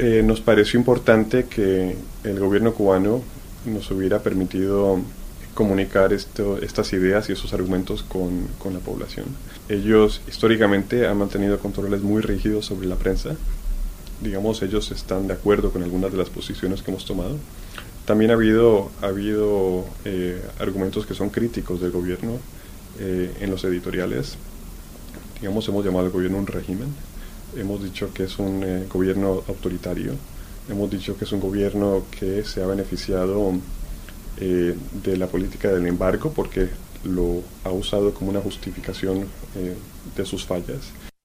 Nos pareció importante que el gobierno cubano nos hubiera permitido comunicar estas ideas y esos argumentos con la población. Ellos históricamente han mantenido controles muy rígidos sobre la prensa. Digamos, ellos están de acuerdo con algunas de las posiciones que hemos tomado. También ha habido argumentos que son críticos del gobierno en los editoriales. Digamos, hemos llamado al gobierno un régimen. Hemos dicho que es un gobierno autoritario. Hemos dicho que es un gobierno que se ha beneficiado de la política del embargo porque lo ha usado como una justificación de sus fallas.